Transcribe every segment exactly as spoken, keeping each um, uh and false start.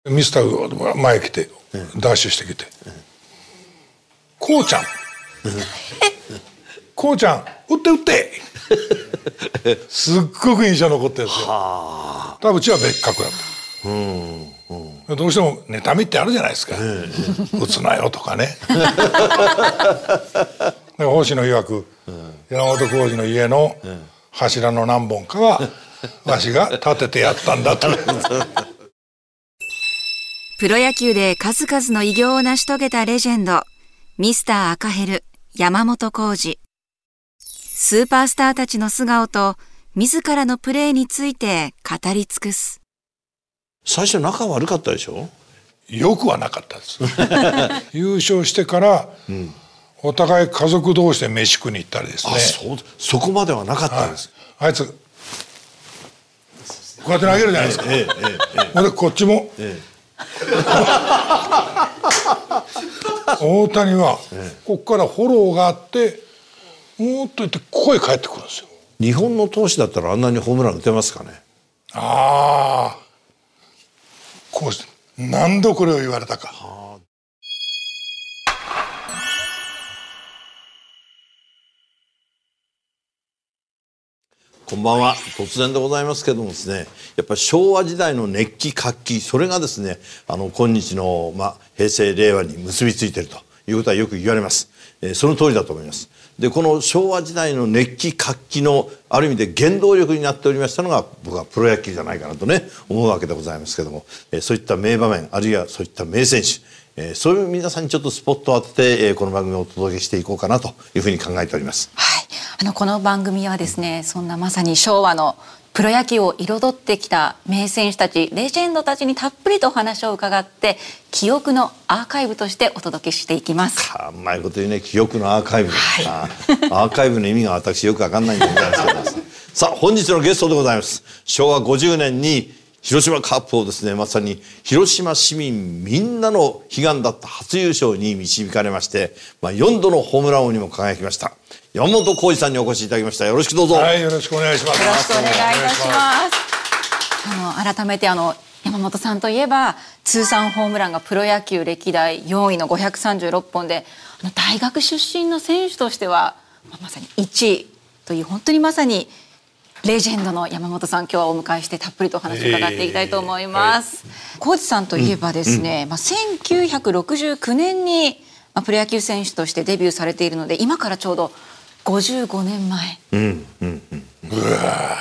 ミスターが前来てダッシュしてきて「こうちゃんこうちゃん打って打って」すっごく印象残ってるんですよ。多分うちは別格だった。うんうん、どうしても妬みってあるじゃないですか、打つなよとかね。星野曰く、うん、山本浩二の家の柱の何本かはわしが立ててやったんだと。 プロ野球で数々の偉業を成し遂げたレジェンドミスター赤ヘル山本浩二。スーパースターたちの素顔と自らのプレーについて語り尽くす。 最初仲悪かったでしょ？ よくはなかったです。優勝してから、うん、お互い家族同士で飯食いに行ったりですね。 あ、そう、そこまではなかったんです。 はい、あいつこうやって投げるじゃないですか。ええええええ、でこっちも、ええ大谷はここからフォローがあってもっと言って声返ってくるんですよ。 日本の投手だったらあんなにホームラン打てますかね？ ああ、こう何度これを言われたか。 こんばんは。突然でございますけどもですね、やっぱり昭和時代の熱気活気、それがですね、あの今日の、まあ、平成令和に結びついているということはよく言われます。えー、その通りだと思います。でこの昭和時代の熱気活気のある意味で原動力になっておりましたのが僕はプロ野球じゃないかなとね思うわけでございますけども、えー、そういった名場面あるいはそういった名選手、えー、そういう皆さんにちょっとスポットを当てて、えー、この番組をお届けしていこうかなというふうに考えております。 はい、あのこの番組はですね、そんなまさに昭和のプロ野球を彩ってきた名選手たちレジェンドたちにたっぷりとお話を伺って記憶のアーカイブとしてお届けしていきます。 うまいこと言うね、記憶のアーカイブ、はい、アーカイブの意味が私よく分かんないんでございますけどさあ本日のゲストでございます。昭和ごじゅうねんに広島カップをですね、まさに広島市民みんなの悲願だった初優勝に導かれまして、まあ、よんどのホームラン王にも輝きました山本浩二さんにお越しいただきました。よろしくどうぞ。 はい、よろしくお願いします。 よろしくお願いいたします。あの改めてあの山本さんといえば通算ホームランがプロ野球歴代よんいのごひゃくさんじゅうろっぽんで、あの大学出身の選手としては、まあ、まさにいちいという本当にまさにレジェンドの山本さん、今日はお迎えしてたっぷりとお話を伺っていきたいと思います。浩二さんといえばですね、うん、まあ、せんきゅうひゃくろくじゅうきゅうねんに、まあ、プロ野球選手としてデビューされているので、今からちょうどごじゅうごねんまえ。うんうんうん、うわ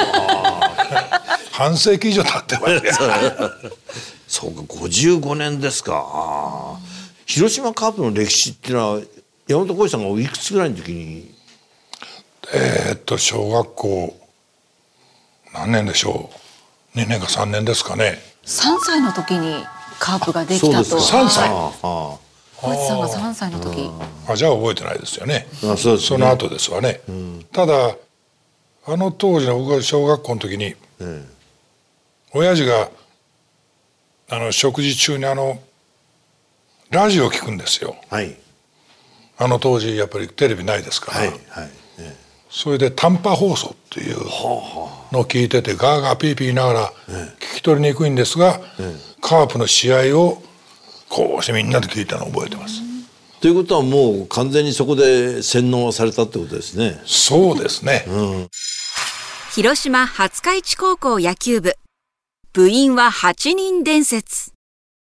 半世紀以上経ってますね。 そうか、ごじゅうごねんですか。広島カープの歴史っていうのは山本浩二さんがおいくつぐらいの時に？ えー、っと小学校何年でしょう、にねんかさんねんですかね。 さんさいの時にカープができたと。 さんさい、 浩二さんがさんさいの時。 あ、じゃあ覚えてないですよね。 あ、そうですね、 その後ですわね、うん、ただあの当時の僕が小学校の時に、うん、親父があの食事中にあのラジオを聞くんですよ、はい、あの当時やっぱりテレビないですから、はいはい、ええ、それで短波放送っていうのを聞いててガーガーピーピー言いながら聞き取りにくいんですが、ええ、カープの試合をこうしてみんなで聞いたのを覚えてます。 ということはもう完全にそこで洗脳されたってことですね。 そうですね、うん、 広島廿日市高校野球部部員ははちにん伝説。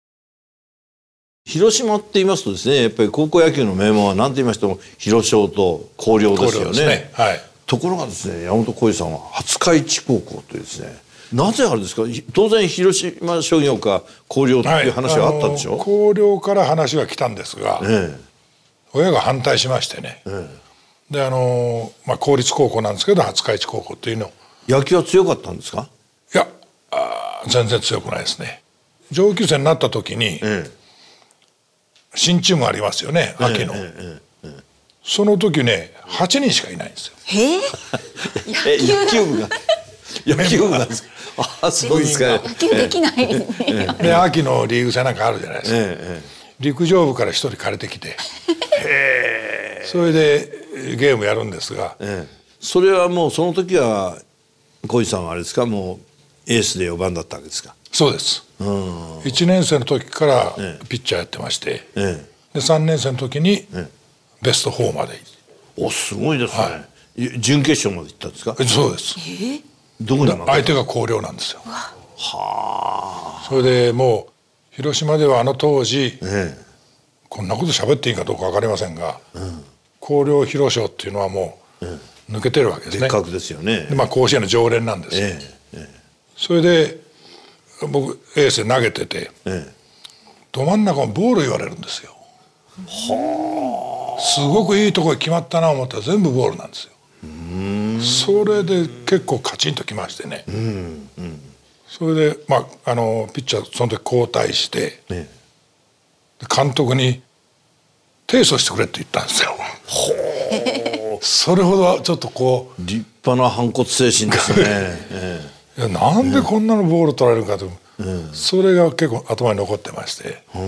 広島って言いますとですね、やっぱり高校野球の名門は何て言いましても広商と広陵ですよね。ね、はい、ところがですね、山本浩二さんは廿日市高校というですね、なぜあれですか。当然広島商業か広陵っていう話はあったんでしょ。 はい、広陵から話が来たんですが、ええ、親が反対しましてね、ええ、であの、まあ、公立高校なんですけど廿日市高校っていうの。 野球は強かったんですか。 いや、あ、全然強くないですね。上級生になった時に、ええ、新チームありますよね、秋の、ええええええ、その時ねはちにんしかいないんですよ。 えー、野球部が野球部なんですか。あ、そうですか。 野球できない、ね、 で秋のリーグ戦なんかあるじゃないですか、ええ、陸上部から一人借りてきてへそれでゲームやるんですが、ええ、 それはもうその時は浩二さんはあれですか、もうエースでよんばんだったわけですか。 そうです。 いちねん生の時からピッチャーやってまして、ええ、でさんねん生の時にベストよんまで、 おすごいですね、はい、準決勝まで行ったんですか？ そうです。 えどこに相手が広陵なんですよ。はあ。それでもう広島ではあの当時、ええ、こんなこと喋っていいかどうか分かりませんが、うん、広陵広商っていうのはもう抜けてるわけですね。 別格ですよね。 で、まあ、甲子園の常連なんです、ええええ、それで僕エースで投げてて、ええ、ど真ん中もボール言われるんですよ。はあ。すごくいいところに決まったなと思ったら全部ボールなんですよ。うーん、それで結構カチンときましてね、うんうん、それで、まあ、あのピッチャーその時交代して、ね、監督に提訴してくれって言ったんですよ。それほどちょっとこう立派な反骨精神ですね。ええ、いやなんでこんなのボール取られるかと、うん、それが結構頭に残ってまして、うん、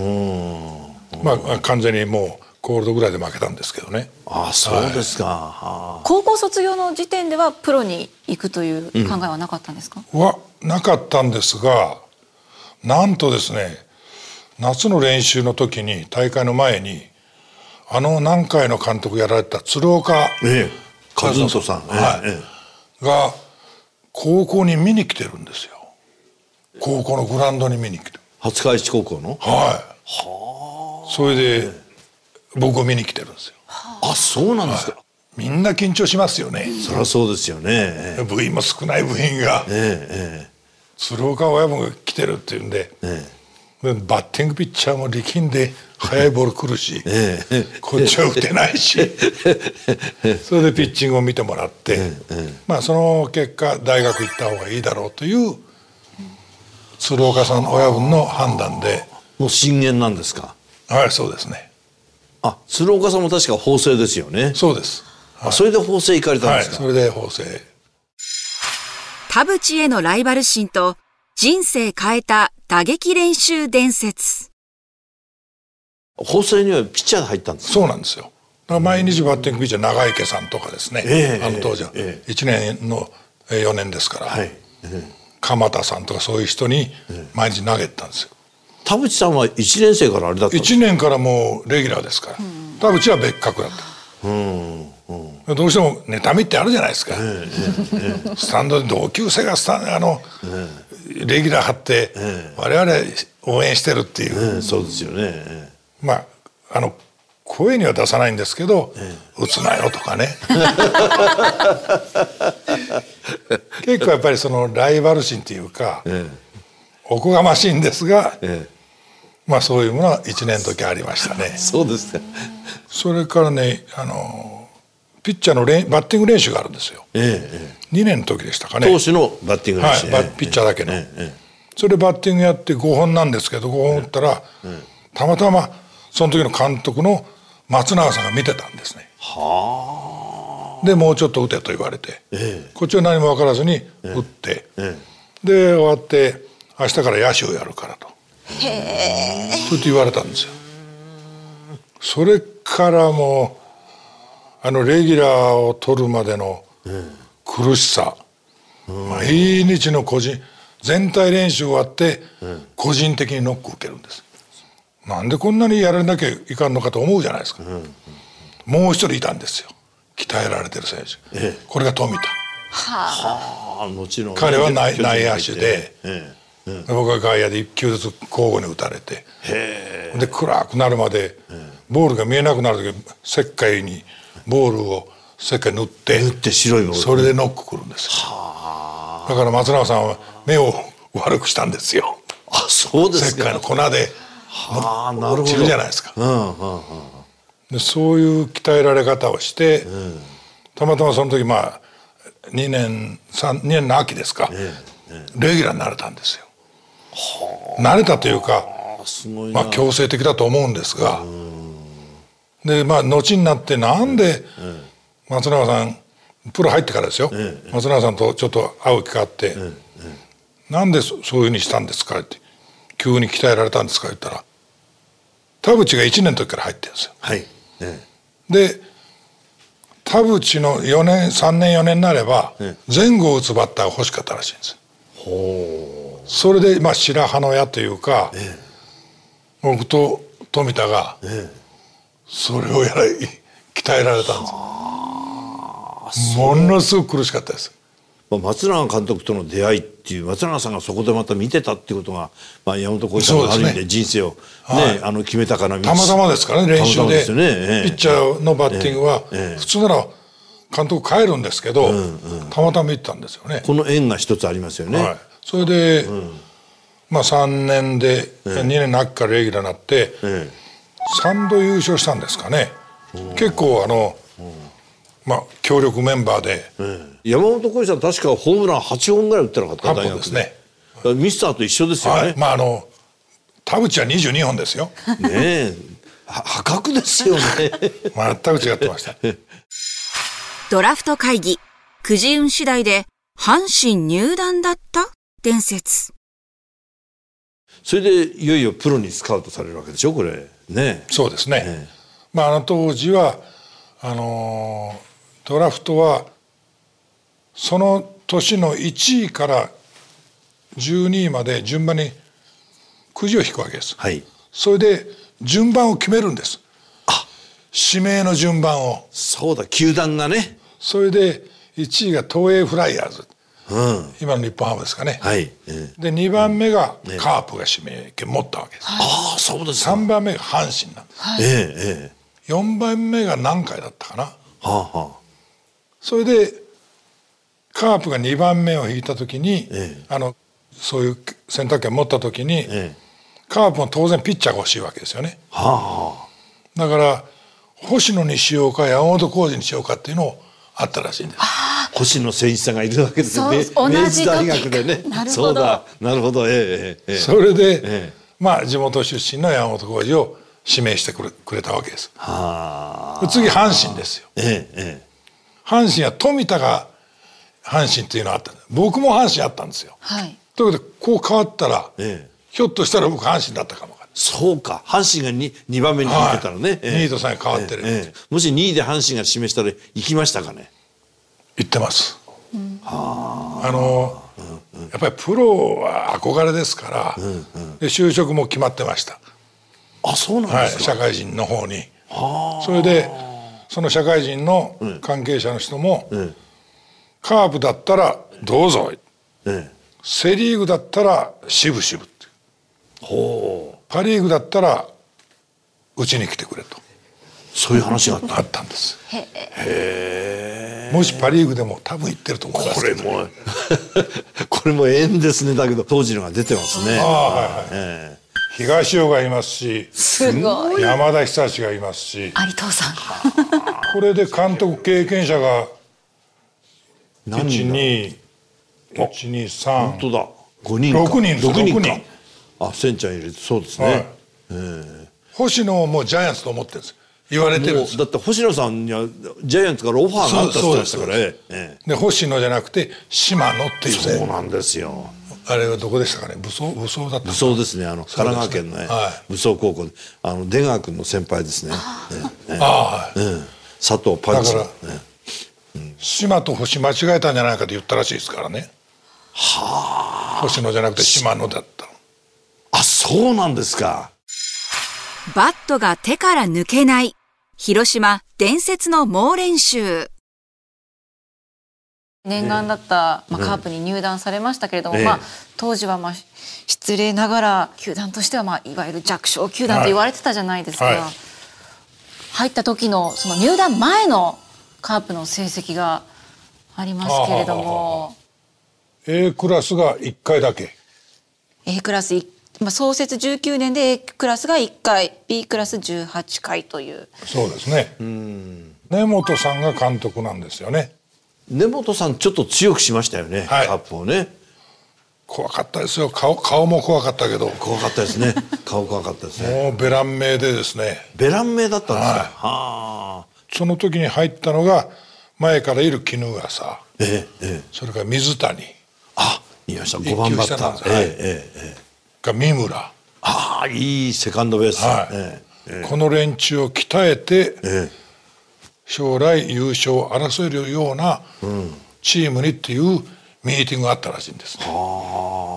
まあ完全にもうコールドぐらいで負けたんですけどね。 ああ、そうですか、 はい、高校卒業の時点ではプロに行くという考えはなかったんですか？ うん、はなかったんですが、なんとですね、夏の練習の時に大会の前にあの南海の監督やられた鶴岡和人さん、 はいええ、が高校に見に来てるんですよ。高校のグラウンドに見に来てる。 廿日市高校の、はい、 はあ。それで、ええ、僕を見に来てるんですよ。 あ、そうなんですか。はい、 みんな緊張しますよね。 そりゃそうですよね。 部員も少ない部員が、ええええ、鶴岡親分が来てるっていうんで、ええ、バッティングピッチャーも力んで速いボール来るし、ええ、こっちは打てないし、それでピッチングを見てもらって、ええ、まあその結果大学行った方がいいだろうという鶴岡さんの親分の判断で。 もう進言なんですか？ はい、そうですね。 あ、鶴岡さんも確か法政ですよね。 そうです。 はい、あ、それで法政行かれたんですか？ はい、それで法政。 田淵へのライバル心と人生変えた打撃練習伝説。 法政にはピッチャーが入ったんですか？ そうなんですよ。だから毎日バッティングピッチャー長池さんとかですね、えー、あの当時は、えー、いちねんのよねんですから、はい、えー、鎌田さんとかそういう人に毎日投げてたんですよ。 田淵さんはいちねん生からあれだったんですか？ いちねんからもうレギュラーですから、うん、田淵は別格だった、うんうん、どうしても妬みってあるじゃないですか、えーえー、スタンドで同級生がスタンあの、えー、レギュラー張って、えー、我々応援してるっていう、 えー、そうですよね、えー、まああの声には出さないんですけど、えー、打つなよとかね結構やっぱりそのライバル心っていうか、えー、おこがましいんですが、ええ、まあそういうものはいちねんの時ありましたね。 そうですか。 それからね、あのピッチャーのレバッティング練習があるんですよ、ええ、にねんの時でしたかね。 投手のバッティング練習、 はい、ピッチャーだけの、ええ、それでバッティングやってごほんなんですけど、ごほん打ったら、ええ、たまたまその時の監督の松永さんが見てたんですね。はあ。でもうちょっと打てと言われて、ええ、こっちは何も分からずに打って、ええ、で終わって明日から野手をやるからと、へー、そうやって言われたんですよ。それからもうあのレギュラーを取るまでの苦しさ、うん、毎日の個人全体練習終わって個人的にノック受けるんです。なんでこんなにやらなきゃいかんのかと思うじゃないですか、うんうん、もう一人いたんですよ、鍛えられてる選手、ええ、これが富田。はあ、もちろん彼は 内, 内野手で、ええ、うん、僕は外野でいっきゅうずつ交互に打たれて、へで暗くなるまでボールが見えなくなる時石灰にボールを石灰塗って塗って白いボール、 それでノックくるんですよ。はだから松永さんは目を悪くしたんですよ。 あ、そうですか。 石灰の粉で落ちるじゃないですか、うんうんうん、でそういう鍛えられ方をして、うん、たまたまその時まあにねんさんにねんの秋ですか、ええええ、レギュラーになれたんですよ。慣れたというか、すごいな、まあ、強制的だと思うんですが、でまあ後になってなんで松永さんプロ入ってからですよ、ええ、松永さんとちょっと会う機会あって、えええ、なんで そ, そういうふうにしたんですかって、急に鍛えられたんですか言ったら、田淵がいちねんの時から入ってるんですよ、はい、ええ、で田淵のよねんさんねんよねんになれば前後を打つバッターが欲しかったらしいんですよ。ほう、 それでまあ白羽の矢というか、ええ、僕と富田がそれをやら鍛えられたんです。ものすごく苦しかったです。 松永監督との出会いっていう、松永さんがそこでまた見てたっていうことが、まあ、山本浩二さんがある意味で人生を、ね、はい、あの決めたかな。 たまたまですからね、練習で、ね、ええ、ピッチャーのバッティングは、ええ、普通なら監督帰るんですけど、うんうん、たまたま行ったんですよね。 この縁が一つありますよね。はい、 それで、うん、まあさんねんで、ええ、にねんの秋からレギュラーになって、ええ、さんど優勝したんですかね。結構あの、まあ強力メンバーで、 ええ、山本浩二さん確かホームランはちほんぐらい打ってなかった？ はっぽんですね。 ミスターと一緒ですよね。 はい、まああの田淵はにじゅうにほんですよ。 ねえ、破格ですよね。 全く違ってました。 ドラフト会議、くじ運次第で阪神入団だった伝説。 それでいよいよプロにスカウトされるわけでしょ、これね。 そうですね。ええ、まああの当時はあのー、ドラフトはその年のいちいからじゅうにいまで順番にくじを引くわけです。はい、それで順番を決めるんです。あ、指名の順番を。 そうだ、球団がね。 それでいちいが東映フライヤーズ、うん、今の日本ハムですかね。はい、えー、でにばんめがカープが指名権持ったわけです。 ああ、そうですか。 さんばんめが阪神なんです。はい、えーえー、よんばんめが南海だったかな。はあはあ、それでカープがにばんめを引いた時に、えー、あのそういう選択権を持った時に、えー、カープも当然ピッチャーが欲しいわけですよね。はあ、だから星野にしようか山本浩二にしようかっていうのをあったらしいんです。 星野誠一さんがいるわけですよね。 同じ明治大学でね。 なるほど。 そうだ、なるほど。ええええ、 それで、ええ、まあ地元出身の山本浩二を指名してくれ、くれたわけです。はあ。次阪神ですよ。ええええ、阪神は富田が阪神っていうのがあったんです。僕も阪神あったんですよ。はい。ということでこう変わったら、ええ、ひょっとしたら僕阪神だったかも。 そうか、阪神が 2, にばんめに入ってたらね、はい、 えー、にいとさんが変わってる、えーえー、 もしにいで阪神が指名したら行きましたかね。 行ってます、うん、あの、うんうん、やっぱりプロは憧れですから、うんうん、で就職も決まってました。 あ、そうなんですか。 はい、社会人の方に。それでその社会人の関係者の人も、うん、カープだったらどうぞ、うん、セリーグだったら渋々って、ほう、パリーグだったらうちに来てくれと、 そういう話があったあったんです。へえ。もしパリーグでも多分行ってると思いますけど、これもこれも縁ですね。だけど当時のが出てますね。あ、はいはい、 えー、東尾がいますし、 すごい、 山田久志がいますし、 有藤さんこれで監督経験者がいちにいちにさん、 本当だ、ごにんか、 ろくにん、ろくにんか。 あ、センちゃん入れて、そうですね、はい、えー、星野をもうジャイアンツと思ってるんです言われてるんです。 だって星野さんにはジャイアンツからオファーがあったって言ってましたからね。えー、で星野じゃなくて島野っていう、ね、 そうなんですよ。あれはどこでしたかね。武装、武装だった。 武装ですね。あの神奈川県のね、はい、武装高校で、あの出川君の先輩ですね。えー、ああ、えー、佐藤パンチ。だから、ね、 うん、島と星間違えたんじゃないかと言ったらしいですからね。はあ。星野じゃなくて島野だったの。 あ、そうなんですか。 バットが手から抜けない。広島伝説の猛練習。 念願だった、まあ、カープに入団されましたけれども、うん、まあ、当時は、まあ、失礼ながら球団としては、まあ、いわゆる弱小球団と言われてたじゃないですか、はいはい、入った時のその入団前のカープの成績がありますけれども、 A クラスがいっかいだけ。 A クラスいっまあ、創設じゅうきゅうねんで A クラスがいっかい、 B クラスじゅうはちかいという。 そうですね。うん、根本さんが監督なんですよね。 根本さんちょっと強くしましたよね、はい、カープをね。 怖かったですよ。 顔, 顔も怖かったけど。 怖かったですね。顔怖かったですね。 もうベラン名でですね。 ベラン名だったんですか。はい、はあ。その時に入ったのが前からいる衣笠、ええええ、それから水谷、 あ、いました、ごばんバッター、はい、ええええ、 が三村、 ああ、いいセカンドベース、はい、 ええ、この連中を鍛えて、ええ、将来優勝を争えるようなチームにっていうミーティングがあったらしいんです、ね、 うん、ああ、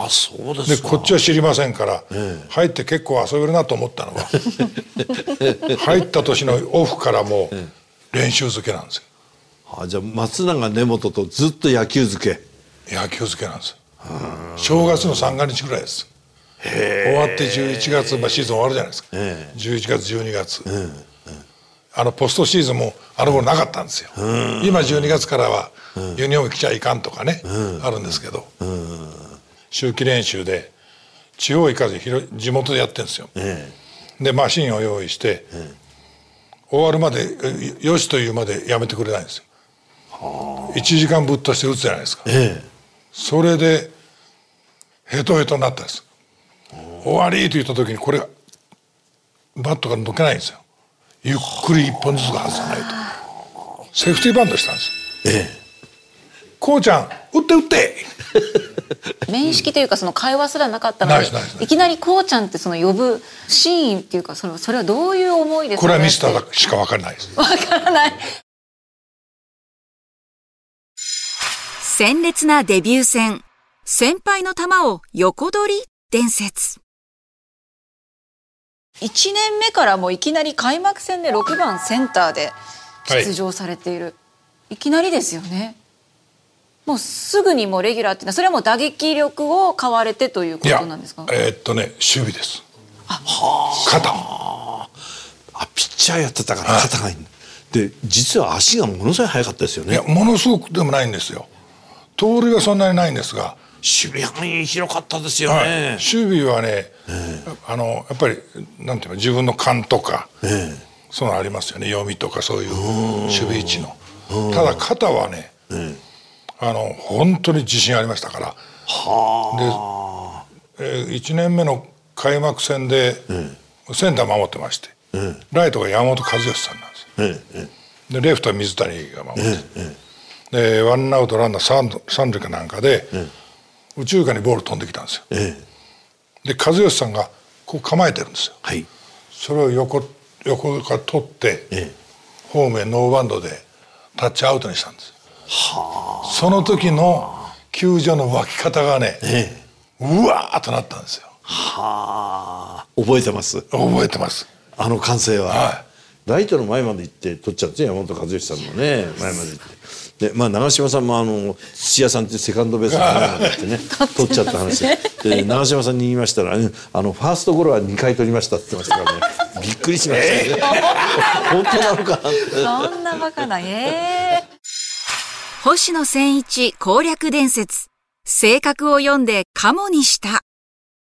あ、そうですでこっちは知りませんから、ええ、入って結構遊べるなと思ったのが入った年のオフからもう練習漬けなんですよ。 あ、じゃあ松永根本とずっと野球漬け。 野球漬けなんですよ。正月の三が日ぐらいです。終わってじゅういちがつ、まあ、シーズン終わるじゃないですか。じゅういちがつじゅうにがつ、あのポストシーズンもあの頃なかったんですよ。今じゅうにがつからはユニフォーム着ちゃいかんとかね、あるんですけど、秋季練習で地方行かず地元でやってるんですよ。でマシンを用意して終わるまでよしというまでやめてくれないんですよ。いちじかんぶっ通して打つじゃないですか。それでヘトヘトになったんです。終わりと言った時にこれがバットが抜けないんですよ。ゆっくり一本ずつ外さないと。セーフティーバントしたんです。ええ。こうちゃん打って打って面識というかその会話すらなかったので、いきなりこうちゃんってその呼ぶシーンっていうか、それはそれはどういう思いですか。 これはミスターしか分からないです。 分からない。 鮮烈なデビュー戦、先輩の球を横取り伝説。 いちねんめからもういきなり開幕戦でろくばんセンターで出場されている、はい、いきなりですよね。もうすぐにもうレギュラーっていうのはそれはもう打撃力を買われてということなんですか。 いや、えー、っとね守備です。 あ、肩。あ、ピッチャーやってたから肩がいい、はい、で実は足がものすごい速かったですよね。 いや、ものすごくでもないんですよ。盗塁はそんなにないんですが、 守備範囲広かったですよね。はい、 守備はね、えー、あのやっぱりなんていうの、自分の勘とか、えー、そういうのありますよね。読みとかそういう守備位置の。ただ肩はね、えー、あの本当に自信ありましたから。はで、えー、いちねんめの開幕戦で、えー、センター守ってまして、えー、ライトが山本和義さんなんですよ。えー、でレフトは水谷が守って、えーでワンアウトランナー三三塁かなんかで、ええ、宇宙間にボール飛んできたんですよ。ええ、で和義さんがこう構えてるんですよ。はい、それを横横から取って、ええ、ホームへノーバウンドでタッチアウトにしたんです。はあ、その時の球場の沸き方がね、ええ、うわーっとなったんですよ。 はあ、覚えてます。 覚えてます。 あの歓声は、はい、ライトの前まで行って取っちゃうんですよ、山本和義さんのね前まで行って。でまあ、長嶋さんもあの土屋さんっていうセカンドベースの前まで行ってね取っちゃった話で、長嶋さんに言いましたら、ね、あのファーストゴロはにかい取りましたって言ってましたからねびっくりしましたね、えー、本当なのかなって。 そんなバカな、えー、 星野千一攻略伝説、性格を読んでカモにした。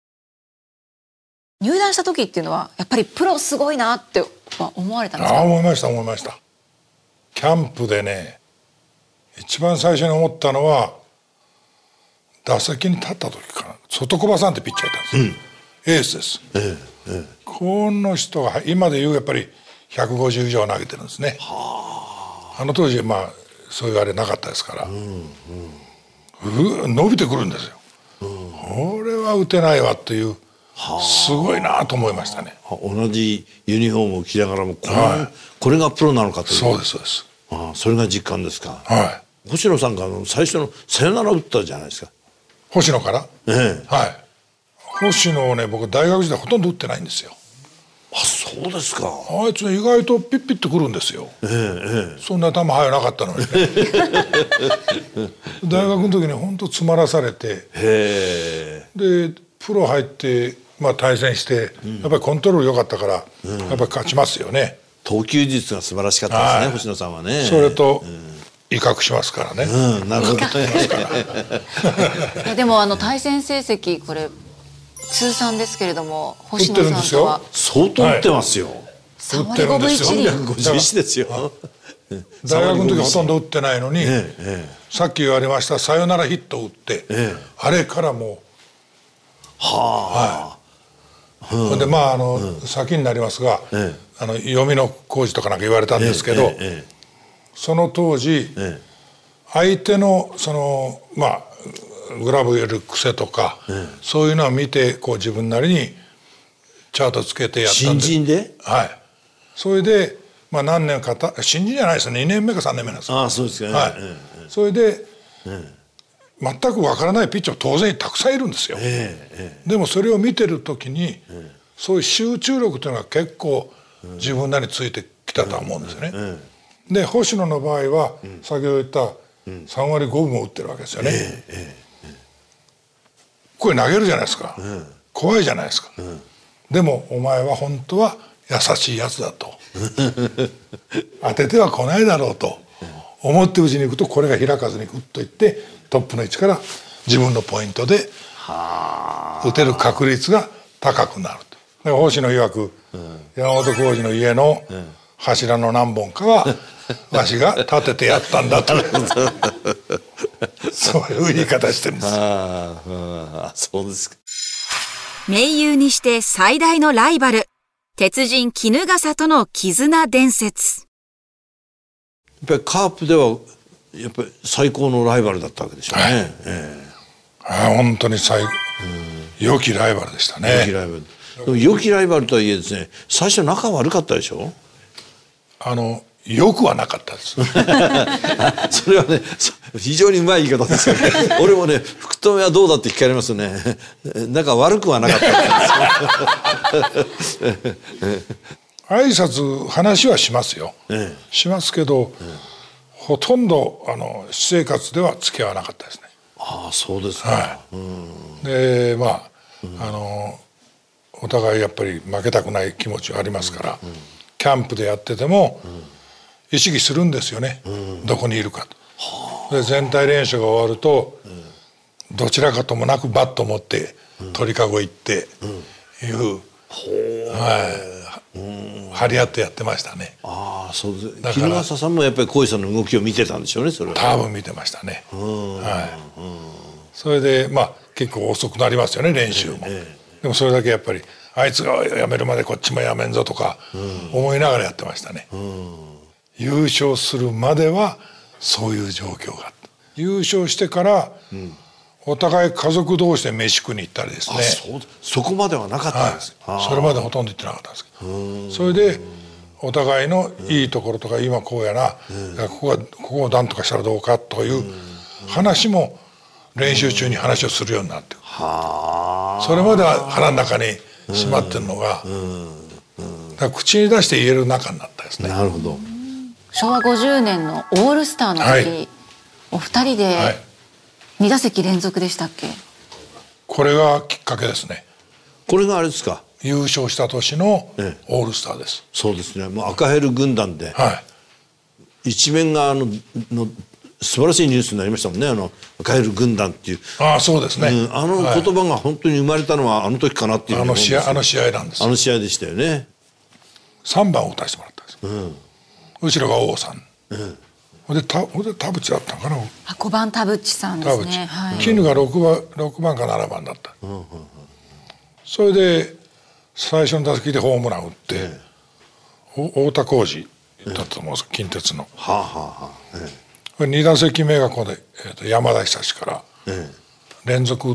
入団した時っていうのはやっぱりプロすごいなって思われたんですか。 あ、思いました思いました。キャンプでね一番最初に思ったのは打席に立った時かな。外小葉さんってピッチャーいたんですよ、うん、エースです、ええええ、この人が今でいうやっぱりひゃくごじゅう以上投げてるんですね。はあ、あの当時まあそういうあれなかったですから、うんうん、伸びてくるんですよ、うん、これは打てないわっていう、はあ、すごいなと思いましたね。 同じユニフォームを着ながらもこれ、はい、これがプロなのかという。 そうですそうです。 ああ、それが実感ですか。 はい、 星野さんが最初のサヨナラ打ったじゃないですか。 星野から、ええ、はい、星野をね僕大学時代ほとんど打ってないんですよ。 あ、そうですか。 あいつ意外とピッピッとくるんですよ、ええええ、そんな球速なかったのにね大学の時に本当詰まらされて、へでプロ入って、まあ、対戦して、うん、やっぱりコントロール良かったから、うん、やっぱり勝ちますよね。 投球術が素晴らしかったですね、はい、星野さんはね。 それと、うん、威嚇しますからね。うん、なるほど。 でもあの対戦成績これ通算ですけれども星野さんとは相当打ってますよ。 さんわりごぶいちりん。 さんびゃくごじゅういちですよ。 大学の時ほとんど打ってないのに、ええ、さっき言われましたサヨナラヒットを打って、ええ、あれからもうはあ、はい、うん、でまああの、うん、先になりますが、ええ、あの読みの工事とかなんか言われたんですけど、ええええ、その当時、ええ、相手のそのまあグラブ入れる癖とか、ええ、そういうのを見てこう自分なりにチャートつけてやったんで。 新人で、 はい、それで、まあ、何年かた新人じゃないですね、にねんめかさんねんめなんですよ。 ああ、そうですか、ね、 はい、ええ、それで、ええ、 全くわからないピッチャー当然たくさんいるんですよ、えーえー、でもそれを見てる時に、えー、そういう集中力というのが結構自分なりについてきたと思うんですよね、えーえー、で星野の場合は、うん、先ほど言ったさんわりごぶも打ってるわけですよね、えーえー、これ投げるじゃないですか、えー、怖いじゃないですか、えー、でもお前は本当は優しいやつだと当てては来ないだろうと思って打ちに行くとこれが開かずにグッといってトップの位置から自分のポイントで打てる確率が高くなると。で星野曰く、うん、山本浩二の家の柱の何本かはわしが立ててやったんだとそういう言い方してるんです。ああ、そうですか。 盟友にして最大のライバル鉄人衣笠との絆伝説。 やっぱりカープではやっぱり最高のライバルだったわけでしょうね、はい、えー、あ本当に最良きライバルでしたね。 良きライバルでも良きライバルとはいえですね、最初仲悪かったでしょ。 あのよくはなかったですそれはね非常にうまい言い方ですよね俺もね福留はどうだって聞かれますね仲悪くはなかったです挨拶話はしますよ、ええ、しますけど、ええ、ほとんどあの私生活では付き合わなかったですね。 ああそうですか、 はい、うん、でまあ、うん、あのお互いやっぱり負けたくない気持ちはありますから、うんうん、キャンプでやってても、うん、意識するんですよね、うん、どこにいるかと。で全体練習が終わると、うん、どちらかともなくバット持って鳥かご行っていう、うん、はい、うん、張り合ってやってましたね。 ああそうです。衣笠さんもやっぱり浩二さんの動きを見てたんでしょうね。それは多分見てましたね、はい、うん、それでまあ結構遅くなりますよね練習も、えーえー、でもそれだけやっぱりあいつが辞めるまでこっちも辞めんぞとか思いながらやってましたね、うん、優勝するまではそういう状況があった。優勝してから、うん、お互い家族同士で飯食いに行ったりですね。あそ, そこまではなかったんです、 はい、それまでほとんど行ってなかったんですけど、それでお互いのいいところとか今こうやな、ここはここを何とかしたらどうかという話も練習中に話をするようになって、それまでは腹の中にしまってるのが、だから口に出して言える仲になったですね。 なるほど。 しょうわごじゅうねんのオールスターの時、はい、お二人でにだせき連続でしたっけ。 これがきっかけですね。 これがあれですか。 優勝した年のオールスターです、ええ、 そうですね。もう赤ヘル軍団で、はい、一面があのの素晴らしいニュースになりましたもんね。あの赤ヘル軍団っていう。 ああそうですね、 うん、あの言葉が本当に生まれたのはあの時かなっていう、 あの試合、あの試合なんです。 あの試合でしたよね。 さんばんを打たせてもらったんです、うん、後ろが王さん、うん、でたで田淵だったのかな。 あごばん田淵さんですね。 はい、絹がろくばん、ろくばんかななばんだった、うんうんうん、それで最初の打席でホームラン打って、ええ、太田浩二だったと思うんです、ええ、近鉄の、はあはあはあ、ええ、に打席目がここで、えー、と山田久志から連続打って、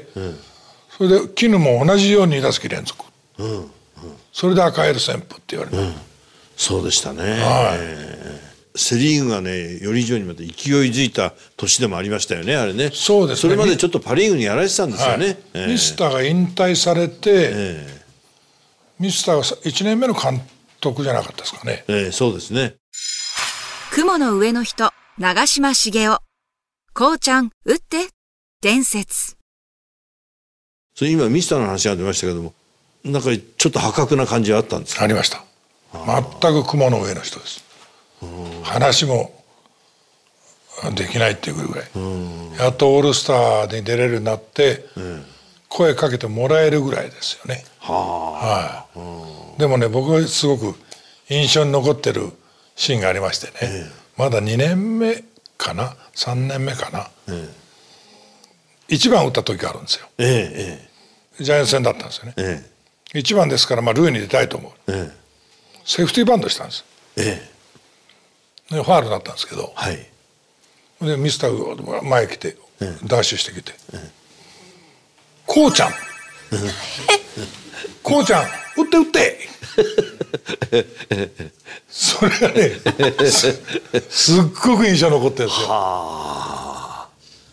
ええ、それで絹も同じようにに打席連続、うんうん、それで赤ヘル旋風って言われた、うん、 そうでしたね、はい、えー、セリーグがねより以上にまた勢いづいた年でもありましたよね、あれね。 そうですね。 それまでちょっとパ・リーグにやられてたんですよね、はい、 えー、ミスターが引退されて、えーミスターがいちねんめの監督じゃなかったですかね。 ええ、そうですね。 雲の上の人、長嶋茂雄。こうちゃん、打って、伝説。 それ今ミスターの話が出ましたけども、なんかちょっと破格な感じはあったんですか。 ありました。全く雲の上の人です。話もできないっていうぐらい。やっとオールスターに出れるようになって、うん、声かけてもらえるぐらいですよね。はあ、はい、でもね僕はすごく印象に残ってるシーンがありましてね、ええ、まだにねんめかなさんねんめかな、ええ、いちばん打った時があるんですよ、ええ、ジャイアンツ戦だったんですよね、ええ、いちばんですから、まあ、塁に出たいと思う、ええ、セーフティーバントしたんです、ええ、でファウルだったんですけど、はい、でミスターが前来て、ええ、ダッシュしてきて、ええ、こうちゃんこうちゃん打って打ってそれがね す, すっごく印象残ってるんですよ。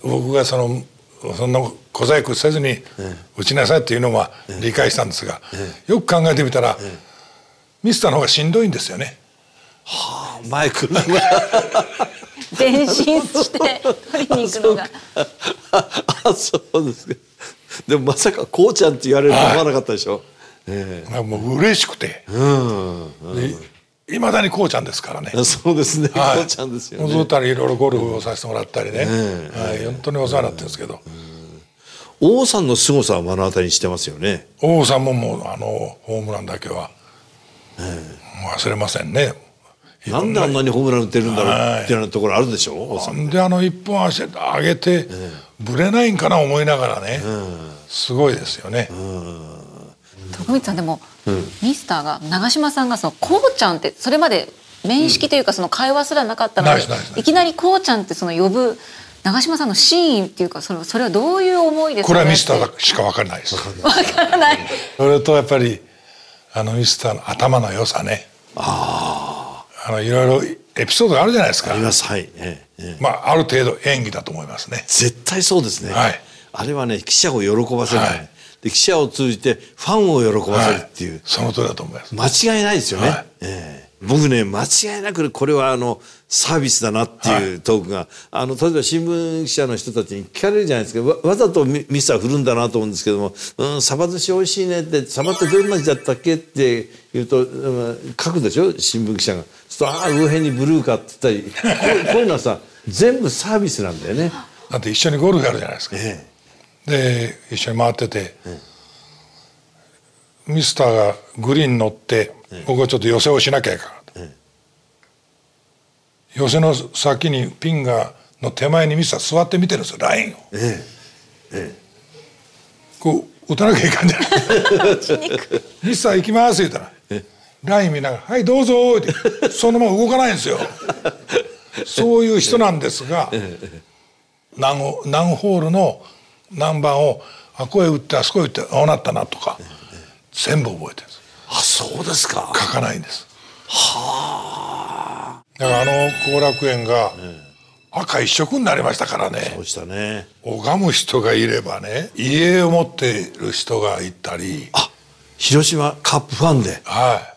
僕がそのそんな小細工せずに打ちなさいっていうのは理解したんですが、よく考えてみたらミスターの方がしんどいんですよね。 はあ、前来る前進して取りに行くのがあ、そうですか。でもまさかこうちゃんって言われると思わなかったでしょ。 ええ、もう嬉しくて、いまだにこうちゃんですからね。 そうですね、 はい、 こうちゃんですよね。 ずっといろいろゴルフをさせてもらったりね、はい、本当にお世話になってるんですけど、 王さんの凄さは目の当たりにしてますよね。 王さんももうあのホームランだけは忘れませんね。 なんであんなにホームラン打ってるんだろうっていうようなところあるでしょう。王さんなんであの一本足上げてぶれないんかな思いながらね、すごいですよね。 徳光さんでも、うん、ミスターが長嶋さんがそのこうちゃんってそれまで面識というかその会話すらなかったので、いきなりこうちゃんってその呼ぶ長嶋さんの真意っていうか、それそれはどういう思いですか。 これはミスターしか分からないです。 分からない。 それとやっぱりあのミスターの頭の良さね。ああのいろいろエピソードがあるじゃないですか。 あります。はい。ええ、 まあある程度演技だと思いますね。 絶対そうですね。はい。あれはね記者を喜ばせない。はい、で記者を通じてファンを喜ばせるっていう、はい、 その通りだと思います。 間違いないですよね。はい、えー、僕ね間違いなくこれはあのサービスだなっていうトークが、はい、あの例えば新聞記者の人たちに聞かれるじゃないですか。 わ, わざとミスター振るんだなと思うんですけども、うん、サバ寿司美味しいねってサバってどんな味だったっけって言うと、うん、書くでしょ新聞記者が。そうするとああ上辺にブルーかって言ったりこう, こういうのはさ全部サービスなんだよね。 だって一緒にゴルフやるじゃないですか。ええ、で一緒に回ってて、ええ、ミスターがグリーンに乗って、ええ、僕はちょっと寄せをしなきゃいけない、ええ、寄せの先にピンがの手前にミスター座って見てるんですよラインを、ええええ、こう打たなきゃいかんじゃないミスター行きます言ったら、ええ、ライン見ながらはいどうぞってそのまま動かないんですよそういう人なんですが、ええ、何, 何ホールの何番をあこへ打ってあそこへ打ってああなったなとか、ええ、全部覚えてるんです。 あ、そうですか。 書かないんです。 はあ。 だからあの後楽園が赤一色になりましたからね。 そうでしたね。 拝む人がいればね、家を持っている人がいたり。 あ、広島カップファンで。 はい。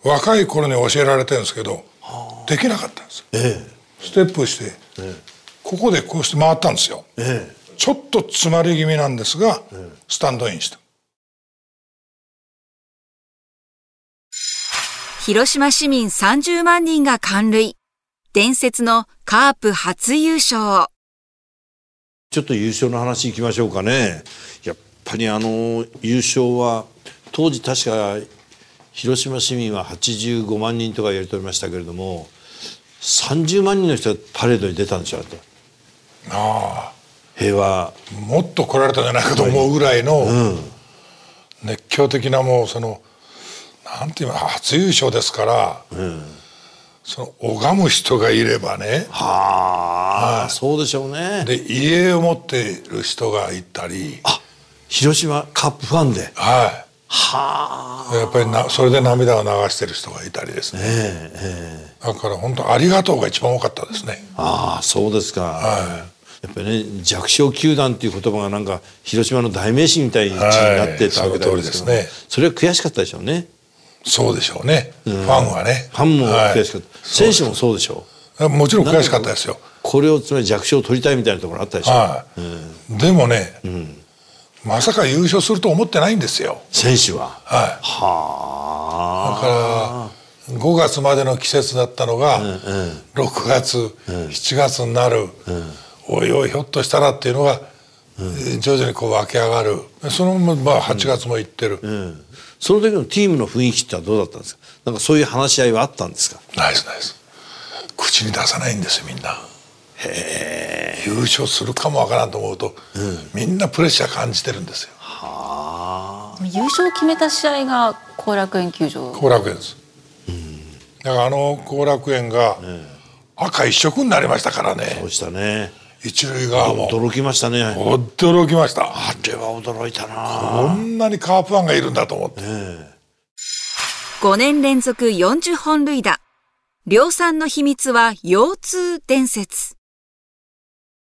若い頃に教えられてるんですけど、できなかったんですよ。ええ、ステップして、ええ、ここでこうして回ったんですよ。ええ、ちょっと詰まり気味なんですが、ええ、スタンドインした。 広島市民さんじゅうまんにんが感涙。伝説のカープ初優勝。 ちょっと優勝の話いきましょうかね。やっぱりあの優勝は当時確か広島市民ははちじゅうごまんにんとか言われておりましたけれども、さんじゅうまんにんの人がパレードに出たんでしょう。 ああ、 平和もっと来られたんじゃないかと思うぐらいの熱狂的な、もうそのなんていうの初優勝ですから、うん、その拝む人がいればね。 はあ、はい、そうでしょうね。 で家を持っている人がいたり。 あ、広島カップファンで。 はい。 はあ。 やっぱりなそれで涙を流している人がいたりですね。えーえー、だから本当ありがとうが一番多かったですね。 ああ、そうですか。 はい。 やっぱりね、弱小球団っていう言葉がなんか広島の代名詞みたいになってたわけですけど、はい、それは悔しかったでしょうね。 そうでしょうね、うん、ファンはね。 ファンも悔しかった、はい、選手もそうでしょう。もちろん悔しかったですよ。 これをつまり弱小を取りたいみたいなところあったでしょう、 はい、うん、でもね、うん、まさか優勝すると思ってないんですよ選手は。 はい、 はあ。だからごがつまでの季節だったのが、うんうん、ろくがつ、うん、しちがつになる、うん、おいおいひょっとしたらっていうのが、うん、徐々にこう湧き上がる。そのままはちがつも行ってる、 うんうん、その時のチームの雰囲気ってのはどうだったんですか。なんかそういう話し合いはあったんですか。 ないですないです。口に出さないんですよみんな。へえ。優勝するかもわからんと思うと、うん、みんなプレッシャー感じてるんですよ。 はあ。 優勝を決めた試合が後楽園球場。 後楽園です、うん、だからあの後楽園が赤一色になりましたからね。 そうしたね。 一塁側も驚きましたね。 驚きました。 あれは驚いたな。 こんなにカープファンがいるんだと思って、ね、 ごねん連続よんじゅっぽん塁打。量産の秘密は腰痛伝説。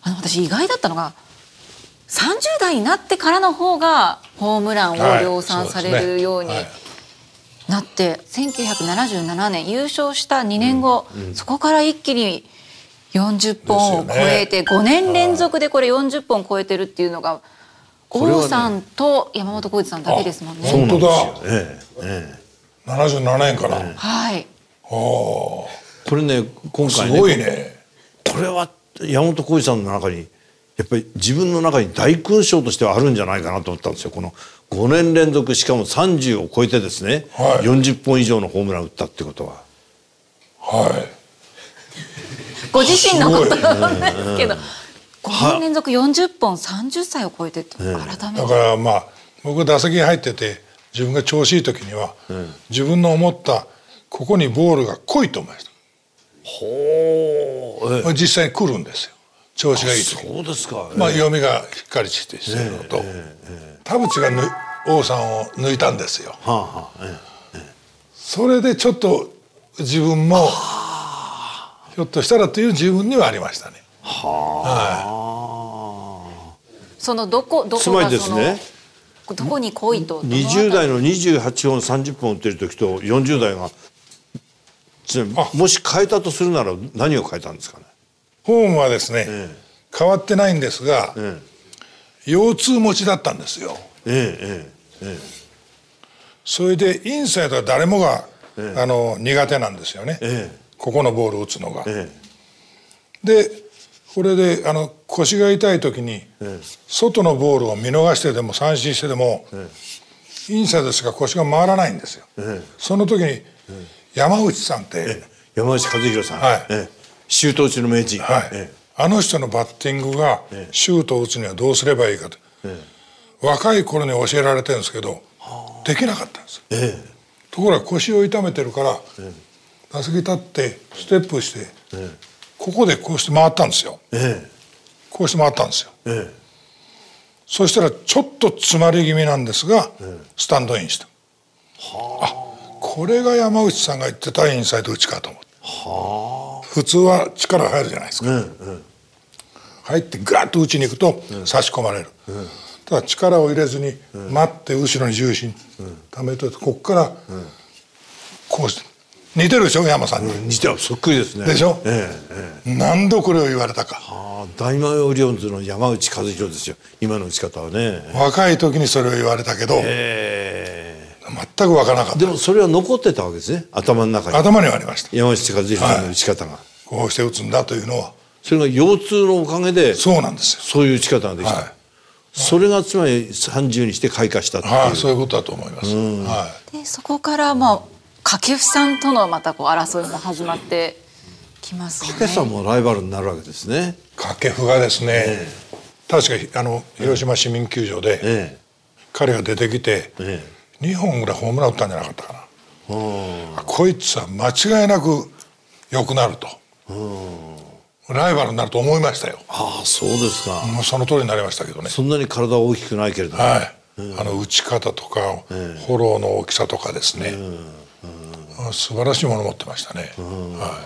あの私意外だったのがさんじゅう代になってからの方がホームランを量産されるようになって、せんきゅうひゃくななじゅうななねん優勝したにねんご、うんうん、そこから一気によんじゅっぽんを超えて、ごねん連続でこれよんじゅっぽん超えてるっていうのが王さんと山本浩二さんだけですもんね。 本当だ、 ええええ、 ななじゅうななねんから、ええ、 はい。 これね今回ねすごいね。 これは山本浩二さんの中にやっぱり自分の中に大勲章としてはあるんじゃないかなと思ったんですよ。このごねん連続しかもさんじゅうを超えてですね、はい、よんじゅっぽん以上のホームランを打ったってことは、 はい、 ご自身のことなんですけど、ごねん連続よんじゅっぽんさんじゅっさいを超えてって改めて、 だからまあ僕打席に入ってて自分が調子いい時には、うん、自分の思ったここにボールが来いと思いました。 ほう、 実際に来るんですよ、調子がいい時。 そうですか、 まあ読みがしっかりしてしてるのと、田淵がぬ王さんを抜いたんですよ、はあはあええ、それでちょっと自分もひょっとしたらという自分にはありましたね。はあ、 そのどこどこがつまりですね、 どこに来いとにじゅう代のにじゅうはちほんさんじゅっぽん打ってる時とよんじゅう代がもし変えたとするなら何を変えたんですかね。 フォームはですね、ええ、変わってないんですが、ええ、腰痛持ちだったんですよ。ええええ、それでインサイドは誰もが、ええ、あの苦手なんですよね、ええ、ここのボールを打つのが、ええ、でこれであの腰が痛い時に、ええ、外のボールを見逃してでも三振してでも、ええ、インサイドしか腰が回らないんですよ、ええ、その時に、ええ、山内さんって、ええ、 山内和弘さん、はい、ええ、シュート打ちの名人、はい、ええ、 あの人のバッティングがシュートを打つにはどうすればいいかと、ええ、若い頃に教えられてるんですけど、はあ、できなかったんです、ええ、ところが腰を痛めてるから、ええ、打席立ってステップして、ええ、ここでこうして回ったんですよ、ええ、こうして回ったんですよ、ええ、そしたらちょっと詰まり気味なんですが、ええ、スタンドインした、はあ、あ、これが山内さんが言ってたインサイド打ちかと思って、はあ、普通は力入るじゃないですか、うんうん、入ってガッと打ちに行くと差し込まれる、うんうん、ただ力を入れずに待って後ろに重心ためといて、ここからこうして似てるでしょ山さんに、 うん、似てる、そっくりですね。 でしょ、 ええええ、 何度これを言われたか。 はあ、大魔王リオンズの山内和弘ですよ、今の打ち方はね。 若い時にそれを言われたけど、ええ、全く分からなかった。 でもそれは残ってたわけですね、頭の中に。 頭にはありました、 山内和弘の打ち方が、はい、 こうして打つんだというのは。 それが腰痛のおかげでそうなんですよ、 そういう打ち方ができた、はい、それがつまりさんじゅうにして開花したっていう、 はい、そういうことだと思います、 はい、でそこからまあ掛布さんとのまたこう争いも始まってきますね。 掛布さんもライバルになるわけですね。 掛布がですね、えー、確かあの広島市民球場で、えー、彼が出てきて、えー、にほんぐらいホームラン打ったんじゃなかったかな。こいつは間違いなく良くなると、ライバルになると思いましたよ。 ああ、そうですか。 もうその通りになりましたけどね。 そんなに体は大きくないけれども、 はい、あの打ち方とか、フォローの大きさとかですね、素晴らしいものを持ってましたね、はい、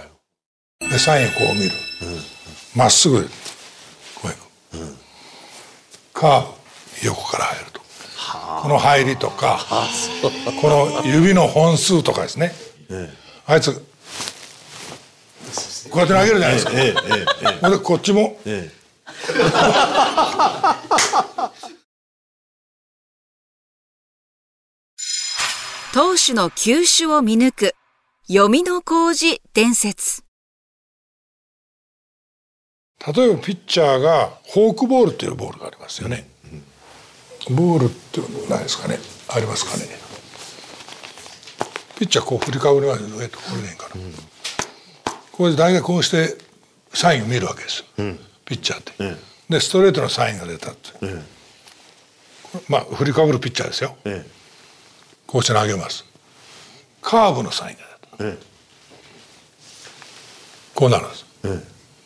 でサインをこう見る、まっすぐこういう、カーブ横から入ると、この入りとかこの指の本数とかですね、あいつこうやって投げるじゃないですか、ええええええ、でこっちも、ええ投手の球種を見抜く読みの工事伝説。 例えばピッチャーがフォークボールっていうボールがありますよね、うん、ボールってないですかね、ありますかね。ピッチャーこう振りかぶりますよ、上とこれでいいから、うん、これで大概こうしてサインを見るわけですよ、うん、ピッチャーって、うん、でストレートのサインが出たって、うん、まあ振りかぶるピッチャーですよ、うん、こうして投げます。カーブのサインが出た、うん、こうなるんです、うん、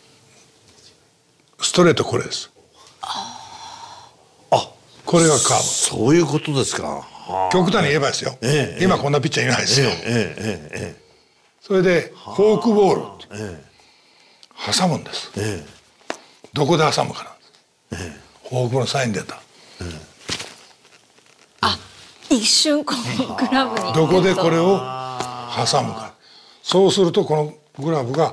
ストレートこれです。あ、これがカーブ。 そういうことですか。 極端に言えばですよ、ええ、今こんなピッチャーいないですよ、ええええええ、それでフォークボールって挟むんです、ええ、 どこで挟むかなんです、ええ、フォークボールのサイン出た、うん、 あ、一瞬このグラブにどこでこれを挟むか、そうするとこのグラブが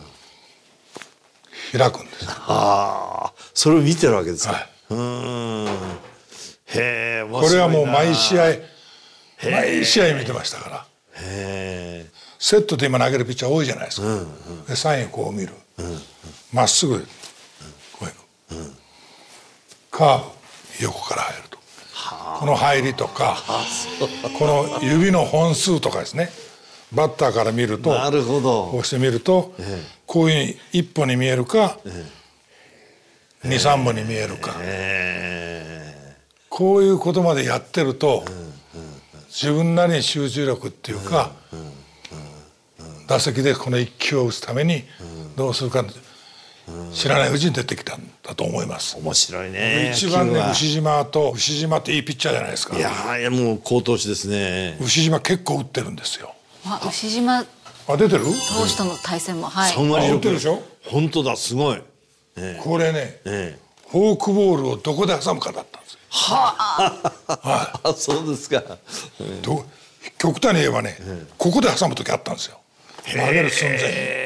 開くんです、うん、 ああ、それを見てるわけですか、はい、うーん、へえ、これはもう毎試合毎試合見てましたから。へえ。セットで今投げるピッチャー多いじゃないですか、うんうん、でサインをこう見る、ま、うん、っすぐ、うん、こういうの、うん、カーブ横から入ると、この入りとかこの指の本数とかですね、バッターから見ると、 なるほど、 こうして見ると、ええ、こういうふうにいっぽんに見えるか、ええ、にさんぼんに見えるか、ええ、こういうことまでやってると、うん、自分なりに集中力っていうか、うんうんうんうん、打席でこのいっきゅうを打つためにどうするか、うん、知らないうちに出てきたんだと思います。 面白いね。 一番ね、牛島と牛島っていいピッチャーじゃないですか。 いやいや、もう好投手ですね。 牛島結構打ってるんですよ。 あ、牛島あ、出てる投手との対戦も、はい、 さんわりろく打ってるでしょ。 本当だ、すごい、 ええ、これね、ええ、フォークボールをどこで挟むかだったんですよ。 はあ、はい、そうですか。 ど極端に言えばね、うん、ここで挟む時あったんですよ、投げる寸前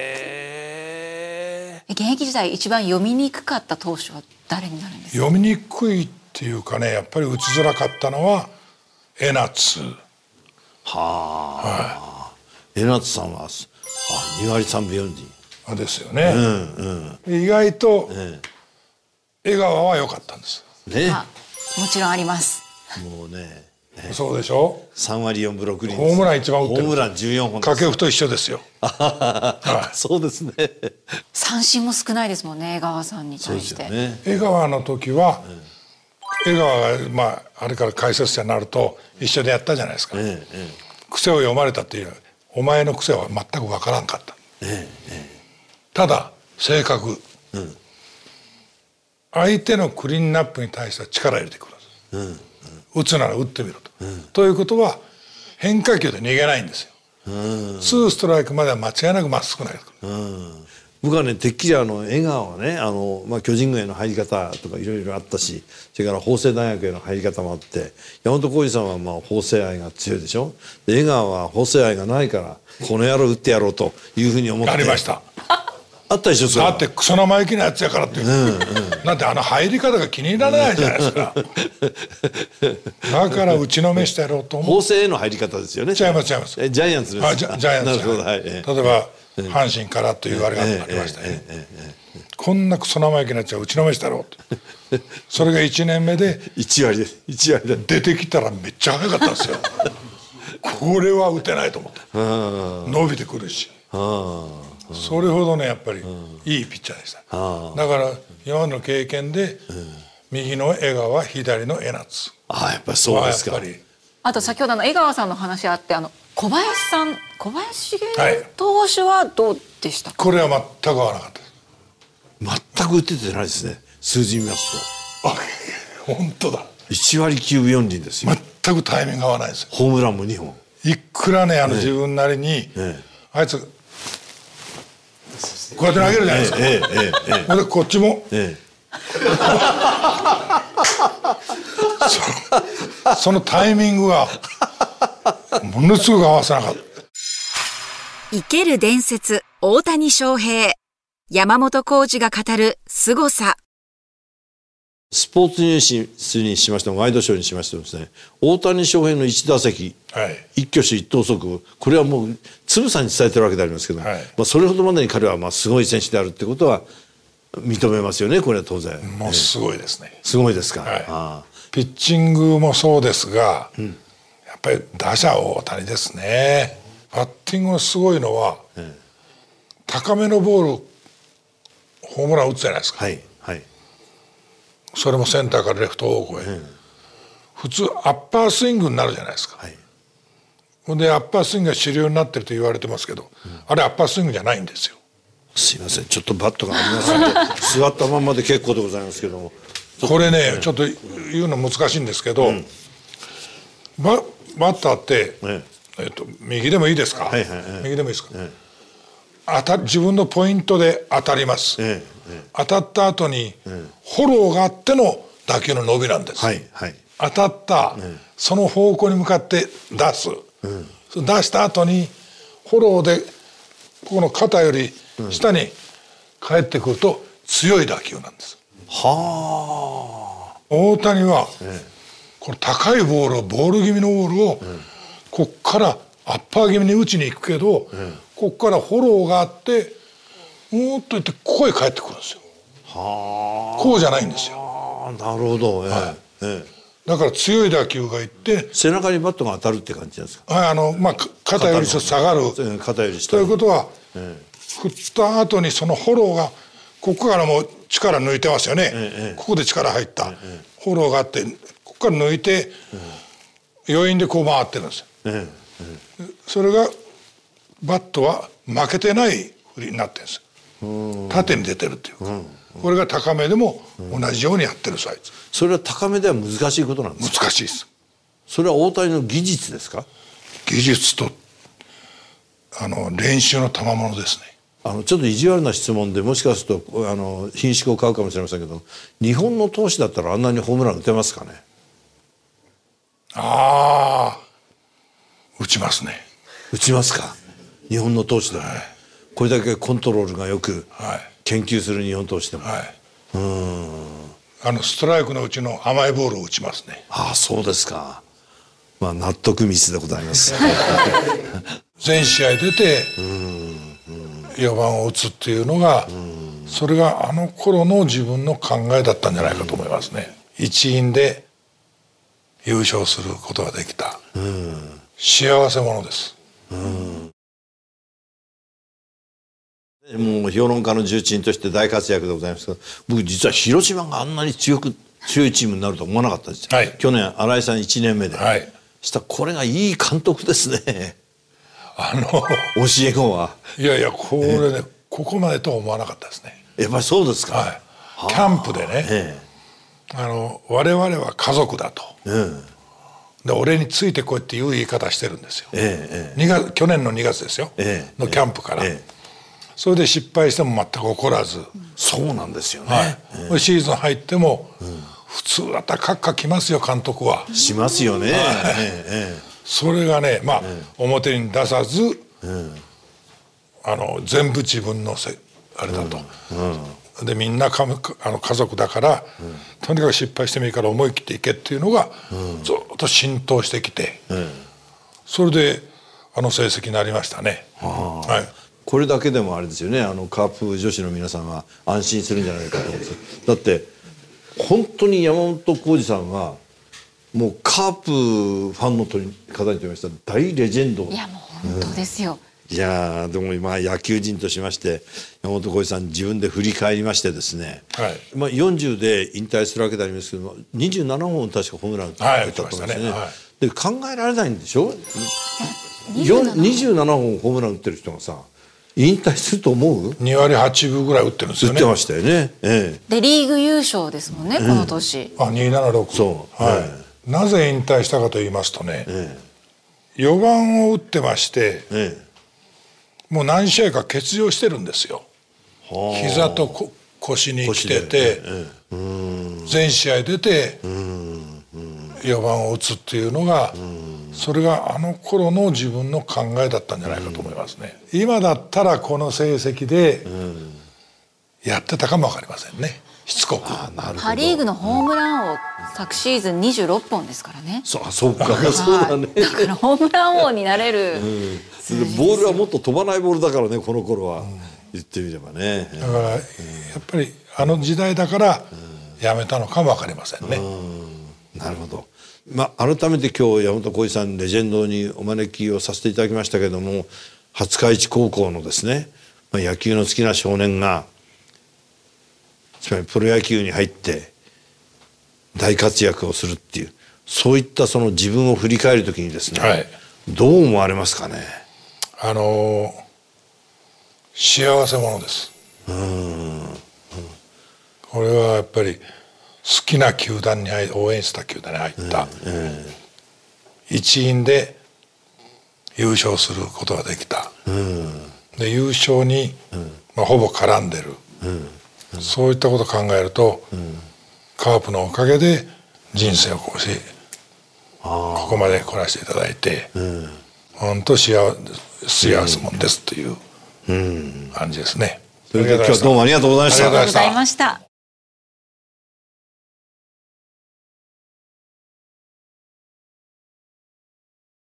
に。現役時代一番読みにくかった投手は誰になるんですか？ 読みにくいっていうかね、やっぱり打ちづらかったのは江夏。 はあ、はい、江夏さんはあにわりさんぶよんりあですよね、うんうん、意外と江川は良かったんですね。 もちろんあります。 もうね、 ね、そうでしょ。 さんわりよんぶろくりん、 ホームラン一番打ってる。 ホームランじゅうよんほんです。 掛布と一緒ですよ。 はい、そうですね。 三振も少ないですもんね、江川さんに対して。 ね、江川の時は、うん、江川がまああれから解説者になると一緒でやったじゃないですか、ええ、癖を読まれたっていう、お前の癖は全く分からんかった、ええ、ただ性格、うん、相手のクリーンナップに対しては力入れてくるんです、うんうん、打つなら打ってみろと、うん、ということは変化球で逃げないんですよ、うん、ツーストライクまでは間違いなくまっすぐ投げてくる、うん、 僕はね、てっきりあの江川はね、あの、まあ、巨人軍への入り方とかいろいろあったし、それから法政大学への入り方もあって、山本浩二さんはまあ法政愛が強いでしょ。で江川は法政愛がないからこの野郎打ってやろうというふうに思って。 ありました。 あったでしょ。 だってクソ生意気なやつやからっていう、うんうん、なんてあの入り方が気に入らないじゃないですかだから打ちのめしてやろうと思う。 法政への入り方ですよね。 違います違います。 えジャイアンツですか。 あジャ、ジャイアンツ。 なるほど、はい、 例えば阪神からというあれがありましたね。こんなクソ生意気なやつは打ちのめしてやろうとそれがいちねんめでいちわりでいちわりで出てきたらめっちゃ速かったんですよこれは打てないと思って伸びてくるし、それほどねやっぱりいいピッチャーでした。だから今までの経験で右の江川、左の江夏。 ああ、やっぱりそうですか。 あと先ほどの江川さんの話あって、あの小林さん、小林茂投手はどうでしたか？ これは全く合わなかったです。 全く打ててないですね、数字見ますと。あ、本当だ。 いちわりきゅうぶよんりんですよ。 全くタイミング合わないですよ。 ホームランもにほん。 いくらね、あの自分なりに、ええ、あいつこうやって投げるじゃないですか、ええええええ、でこっちも、ええ、そ, そのタイミングがものすごく合わせなかった。 生ける伝説大谷翔平、山本浩二が語る凄さ。 スポーツニュースにしましてもワイドショーにしましてもですね、大谷翔平のいち打席、はい、一挙手一投足、これはもうつぶさに伝えてるわけでありますけど、はい、まあ、それほどまでに彼はまあすごい選手であるってことは認めますよね。これは当然もうすごいですね、えー、 すごいですか、はい、ああ、ピッチングもそうですが、うん、やっぱり打者大谷ですね。バッティングのすごいのは、えー、高めのボールホームラン打つじゃないですか、はいはい、それもセンターからレフト方向へ、うん、普通アッパースイングになるじゃないですか、はい、ほんでアッパースイングが主流になってると言われてますけど、うん、あれアッパースイングじゃないんですよ。 すいません、ちょっとバットがありますので座ったままで結構でございますけども、 これね、うん、ちょっと言うの難しいんですけど、うん、バ, バッターって、ね、えっと、右でもいいですか、はいはいはい、右でもいいですか、ね、当た自分のポイントで当たります、ね、 当たった後にフォローがあっての打球の伸びなんです、 はいはい、 当たったその方向に向かって出す、うん、出した後にフォローでここの肩より下に帰ってくると強い打球なんです。 はあ。 大谷はこの高いボールをボール気味のボールをこっからアッパー気味に打ちに行くけど、こっからフォローがあってもっといってここへ帰ってくるんですよ。はあ。こうじゃないんですよ。 なるほど、はい、 ええ、だから強い打球がいって背中にバットが当たるって感じなんですか。 はい、あのまあ肩より下がる肩より下ということは、ええ、振った後にそのフォローがここからもう力抜いてますよね、ええ、ここで力入った、ええ、フォローがあってここから抜いて、ええ、余韻でこう回ってるんですよ、ええ、それがバットは負けてない振りになってるんですよ。縦に出てるっていうか、うん、これが高めでも同じようにやってるサイズ。 それは高めでは難しいことなんですか。 難しいです。 それは大谷の技術ですか。 技術とあの練習の賜物ですね。 あのちょっと意地悪な質問でもしかするとあの品種を買うかもしれませんけど、日本の投手だったらあんなにホームラン打てますかね。 ああ、打ちますね。 打ちますか。日本の投手でも、はい、これだけコントロールがよく研究する日本投手でも、はい、うーん、 あのストライクのうちの甘いボールを打ちますね。 ああ、そうですか。まあ納得ミスでございます全試合出てよばんを打つっていうのが、それがあの頃の自分の考えだったんじゃないかと思いますね。一員で優勝することができた幸せ者です。うん、 もう評論家の重鎮として大活躍でございますが、僕実は広島があんなに強く強いチームになると思わなかったです、はい、去年新井さんいちねんめで、はい、したらこれがいい監督ですね。あの教え子はいやいや、これねここまでとは思わなかったですね。 やっぱりそうですか、はい、 キャンプでね、ええ、あの我々は家族だと、ええ、で俺についてこいっていう言い方してるんですよ、ええ、にがつ去年のにがつですよ、ええ、のキャンプから、ええ、それで失敗しても全く怒らず、 そうなんですよね、 はい、ええ、シーズン入っても、うん、普通だったらカッカ来ますよ監督は。 しますよね、はい、 ええ、それがね、まあ、ええ、表に出さず、ええ、あの全部自分のせあれだと、うんうん、でみんなかあの家族だから、うん、とにかく失敗してもいいから思い切っていけっていうのが、うん、ずっと浸透してきて、うん、それであの成績になりましたね、はい、 これだけでもあれですよね、あのカープ女子の皆さんは安心するんじゃないかと思うんです。だって本当に山本浩二さんはもうカープファンの方にとりました大レジェンド。 いやもう本当ですよ、 うん、いやでも今野球人としまして山本浩二さん自分で振り返りましてですね、はい、まあ、よんじゅうで引退するわけでありますけどにじゅうななほん確かホームラン打ったと思うんですね、はい、で考えられないんでしょ、にじゅうななほんホームラン打ってる人がさ引退すると思う？ にわりはちぶぐらい打ってるんですよね。 打ってましたよね、ええ、 でリーグ優勝ですもんね、うん、この年。 あ、にひゃくななじゅうろく、そう、はい、ええ、なぜ引退したかと言いますとね、ええ、よばんを打ってまして、ええ、もう何試合か欠場してるんですよ。膝とこ腰に来てて、ええ、うん、全試合出て、うん、よばんを打つっていうのが、うん、それがあの頃の自分の考えだったんじゃないかと思いますね、うん、今だったらこの成績でやってたかも分かりませんね、しつこく。 パ・リーグのホームラン王、うん、昨シーズンにじゅうろっぽんですからね。 そう、そうか、そうだね。 だからホームラン王になれる、うん、 ボールはもっと飛ばないボールだからね、この頃は、うん、言ってみればね。 だからやっぱりあの時代だからやめたのかも分かりませんね、うん 、なるほど。まあ、改めて今日山本浩二さんレジェンドにお招きをさせていただきましたけれども、廿日市高校のですね、まあ、野球の好きな少年がつまりプロ野球に入って大活躍をするっていう、そういったその自分を振り返るときにですね、はい、どう思われますかね。 あのー、幸せ者です。うん、うん、これはやっぱり好きな球団に入応援した球団に入った、うんうん、一員で優勝することができた、うん、で優勝に、うん、まあ、ほぼ絡んでる、うん、 そういったことを考えると、カープのおかげで人生をこうしてここまで来らせていただいて、本当幸せ幸せもんですという感じですね。 それで今日どうもありがとうございました。 ありがとうございました。